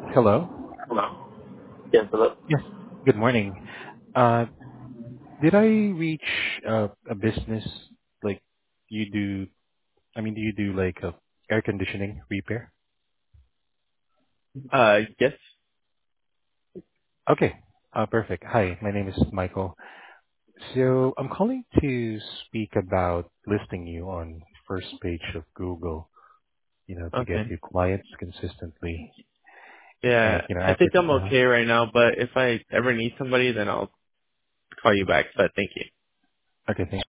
Hello. Hello? Yes, hello? Yes. Good morning. Uh, did I reach a business like you do? I mean, do you do like a air conditioning repair? Yes. Okay. Perfect. Hi, my name is Michael. So I'm calling to speak about listing you on first page of Google. To get Okay. you clients consistently, Yeah, and I think after. I'm okay right now, but if I ever need somebody, then I'll call you back, but thank you. Okay. Thank